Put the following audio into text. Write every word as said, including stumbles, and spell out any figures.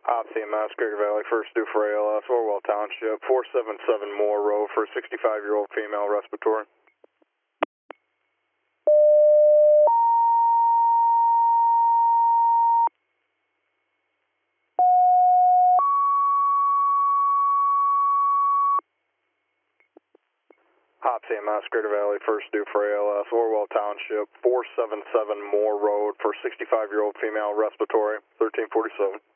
Op C M S, Crater Valley, first due for A L S, Orwell Township, four seven seven Moore Road for sixty-five-year-old female respiratory. Op C M S, Crater Valley, first due for A L S, Orwell Township, four seven seven Moore Road for sixty-five-year-old female respiratory, thirteen forty-seven.